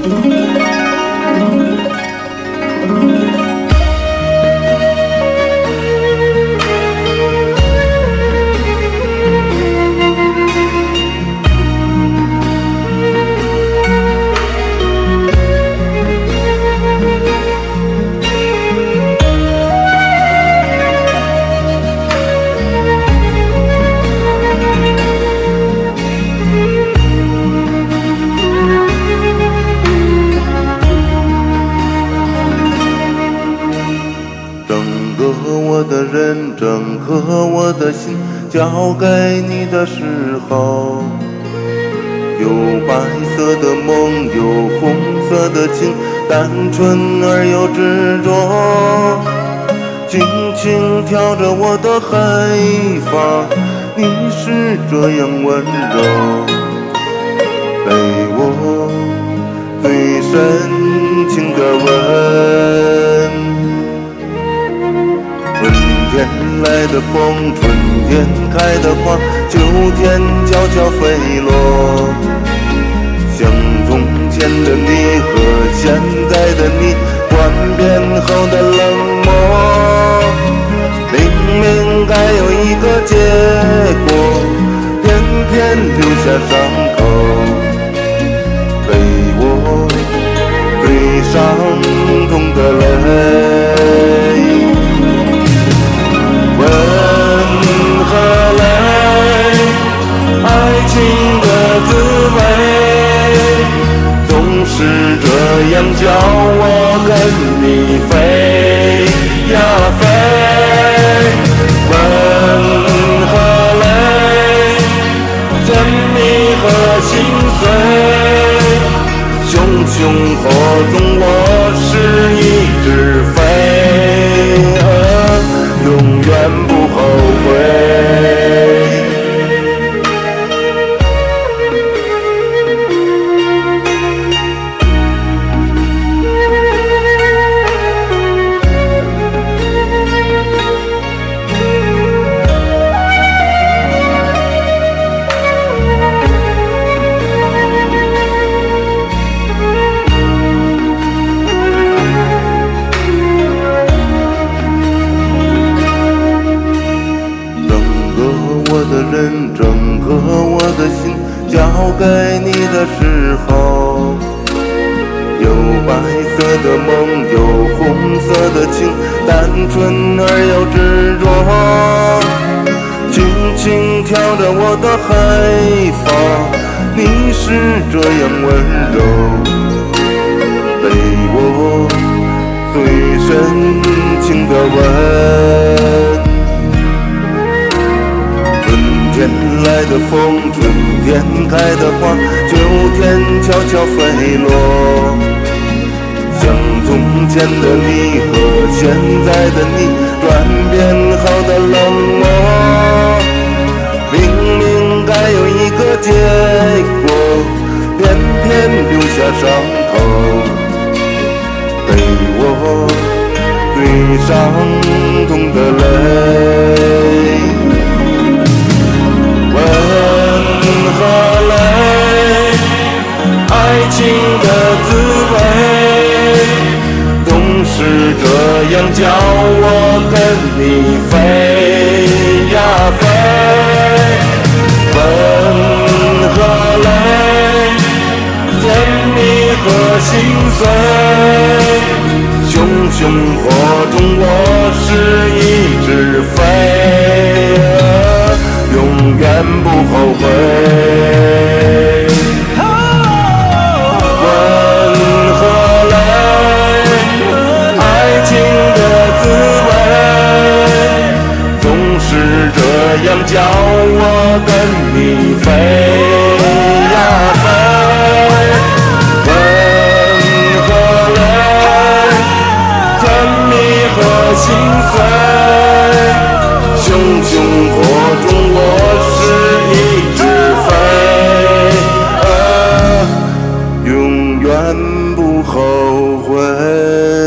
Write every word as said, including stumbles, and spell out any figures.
我的人整颗我的心交给你的时候，有白色的梦，有红色的情，单纯而又执着，轻轻挑着我的黑发，你是这样温柔，给我最深情的吻。春天来的风，春天开的花，秋天悄悄飞落，像从前的你和现在的你，转变后的冷漠，明明该有一个结果，偏偏留下伤口，给我最伤痛的泪。吻和泪，爱情的滋味，总是这样叫我跟你飞呀飞。吻和泪，甜蜜和心碎，熊熊火中我是一只飞蛾，永远不后悔。整颗我的心交给你的时候，有白色的梦，有红色的情，单纯而又执着，轻轻挑着我的黑发，你是这样温柔，给我最深情的吻。春天来的风，春天开的花，秋天悄悄飞落，像从前的你和现在的你，转变后的冷漠，明明该有一个结果，偏偏留下伤口，给我最伤痛的泪。吻和泪，爱情的滋味，总是这样叫我跟你飞呀飞。吻和泪，甜蜜和心碎，熊熊火中我是一只飞蛾，永远不后悔。吻和泪，爱情的滋味，总是这样叫我跟你飞呀飞。吻和泪，甜蜜和心碎，熊熊火中我是一只飞蛾，永远不后悔。